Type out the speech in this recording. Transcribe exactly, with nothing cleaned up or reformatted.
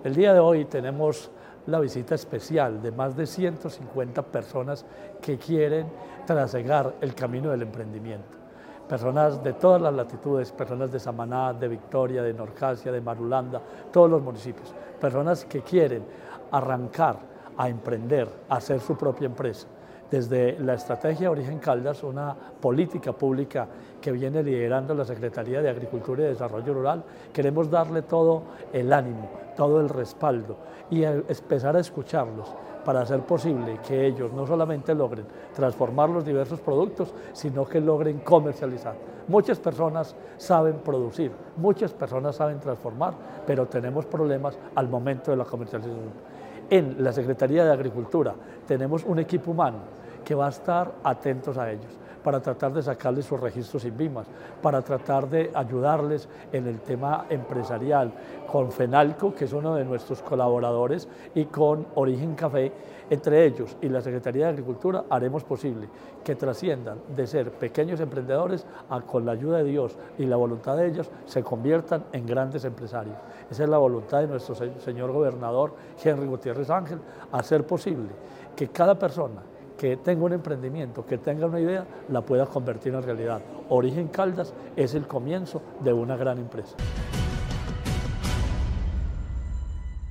El día de hoy tenemos la visita especial de más de ciento cincuenta personas que quieren trasegar el camino del emprendimiento. Personas de todas las latitudes, personas de Samaná, de Victoria, de Norcasia, de Marulanda, todos los municipios. Personas que quieren arrancar a emprender, a hacer su propia empresa. Desde la estrategia Origen Caldas, una política pública que viene liderando la Secretaría de Agricultura y Desarrollo Rural, queremos darle todo el ánimo, todo el respaldo y empezar a escucharlos para hacer posible que ellos no solamente logren transformar los diversos productos, sino que logren comercializar. Muchas personas saben producir, muchas personas saben transformar, pero tenemos problemas al momento de la comercialización. En la Secretaría de Agricultura tenemos un equipo humano que va a estar atentos a ellos, para tratar de sacarles sus registros INVIMAS, para tratar de ayudarles en el tema empresarial, con FENALCO, que es uno de nuestros colaboradores, y con Origen Café. Entre ellos y la Secretaría de Agricultura haremos posible que trasciendan de ser pequeños emprendedores a, con la ayuda de Dios y la voluntad de ellos, se conviertan en grandes empresarios. Esa es la voluntad de nuestro señor gobernador Henry Gutiérrez Ángel, hacer posible que cada persona que tenga un emprendimiento, que tenga una idea, la pueda convertir en realidad. Origen Caldas es el comienzo de una gran empresa.